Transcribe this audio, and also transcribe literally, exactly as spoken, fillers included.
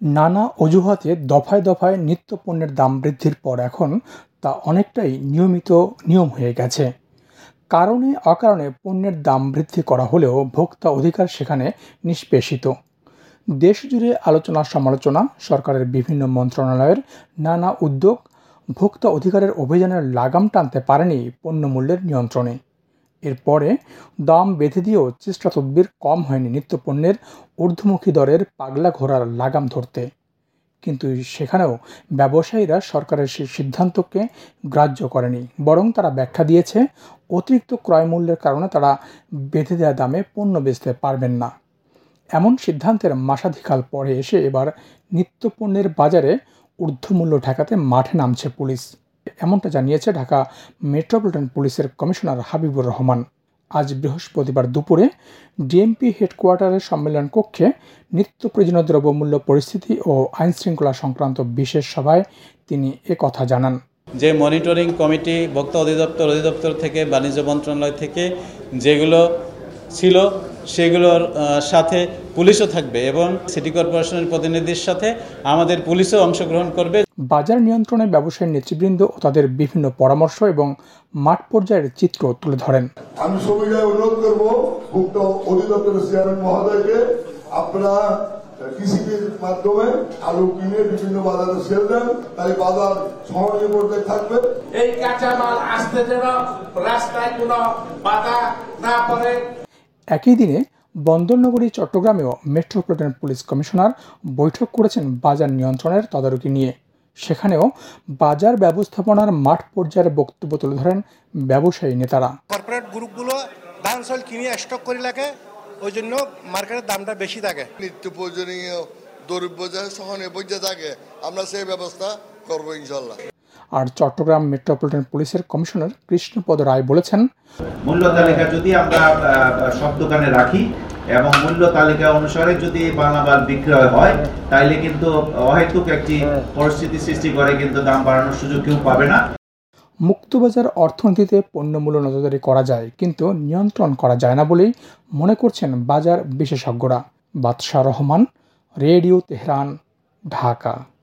নানা অজুহাতে দফায় দফায় নিত্যপণ্যের দাম বৃদ্ধির পর এখন তা অনেকটাই নিয়মিত নিয়ম হয়ে গেছে। কারণে অকারণে পণ্যের দাম বৃদ্ধি করা হলেও ভোক্তা অধিকার সেখানে নিষ্পেষিত। দেশজুড়ে আলোচনা সমালোচনা, সরকারের বিভিন্ন মন্ত্রণালয়ের নানা উদ্যোগ ভোক্তা অধিকারের অভিযানের লাগাম টানতে পারেনি পণ্যমূল্যের নিয়ন্ত্রণে। এরপরে দাম বেঁধে দিয়েও চেষ্টা তদবির কম হয়নি নিত্যপণ্যের ঊর্ধ্বমুখী দরের পাগলা ঘোড়ার লাগাম ধরতে। কিন্তু সেখানেও ব্যবসায়ীরা সরকারের সেই সিদ্ধান্তকে গ্রাহ্য করেনি, বরং তারা ব্যাখ্যা দিয়েছে অতিরিক্ত ক্রয় মূল্যের কারণে তারা বেঁধে দেওয়া দামে পণ্য বেচতে পারবেন না। এমন সিদ্ধান্তের মাসাধিকাল পরে এসে এবার নিত্যপণ্যের বাজারে ঊর্ধ্বমূল্য ঠেকাতে মাঠে নামছে পুলিশ। এমনটা জানিয়েছে ঢাকা মেট্রোপলিটন পুলিশের কমিশনার হাবিবুর রহমান। আজ বৃহস্পতিবার দুপুরে ডিএমপি হেডকোয়ার্টারের সম্মেলন কক্ষে নিত্য প্রয়োজনীয় দ্রব্যমূল্য পরিস্থিতি ও আইনশৃঙ্খলা সংক্রান্ত বিশেষ সভায় তিনি একথা জানান। যে মনিটরিং কমিটি ভোক্তা অধিদপ্তর অধিদপ্তর থেকে বাণিজ্য মন্ত্রণালয় থেকে যেগুলো ছিল সেগুলোর সাথে পুলিশও থাকবে এবং সিটি কর্পোরেশনের প্রতিনিধির সাথে আমাদের পুলিশও অংশগ্রহণ করবে। বাজার নিয়ন্ত্রণে ব্যবসায়ী নেতৃবৃন্দ ও তাদের বিভিন্ন পরামর্শ এবং মাঠ পর্যায়ের চিত্র তুলে ধরেন। আমি সবাই অনুরোধ করব ভোক্তা অধিদপ্তরের চেয়ারম্যান মহোদয়কে, আপনারা কৃষির মাধ্যমে আলু কিনে বিভিন্ন বাজারে সেল দেন, তাই বাজার সহজে করতে থাকবে। এই কাঁচামাল আসতে যেন রাস্তায় কোনো বাধা না পড়ে। একই দিনে বন্দরনগরী চট্টগ্রামেও মেট্রোপলিটন পুলিশ কমিশনার বৈঠক করেছেন বাজার নিয়ন্ত্রণের তদারকি নিয়ে। সেখানেও বাজার ব্যবস্থাপনার মাঠ পর্যায়ের বক্তব্য তুলে ধরেন ব্যবসায়ী নেতারা। কর্পোরেট গ্রুপগুলো ধান চাল কিনে স্টক করে রাখে, ওই জন্য মার্কেটের দামটা বেশি থাকে। নিত্য প্রয়োজনীয় দ্রব্য সহনে বইতে থাকে, আমরা সেই ব্যবস্থা করবো ইনশাল্লাহ। আর চট্টগ্রাম মেট্রোপলিটন পুলিশের কমিশনার কৃষ্ণপদ রায় বলেছেন, মূল্য তালিকা যদি আমরা সব দোকানে রাখি এবং মূল্য তালিকা অনুসারে যদি মালামাল বিক্রয় হয়, তাইলে কিন্তু অহেতুক একটি পরিস্থিতি সৃষ্টি করে কিন্তু দাম বাড়ানোর সুযোগ কেউ পাবে না। মুক্তবাজার অর্থনীতিতে পণ্যমূল্য নজরদারি করা যায়, কিন্তু নিয়ন্ত্রণ করা যায় না বলেই মনে করছেন বাজার বিশেষজ্ঞরা। Badsha Rahman, radio Tehran, Dhaka.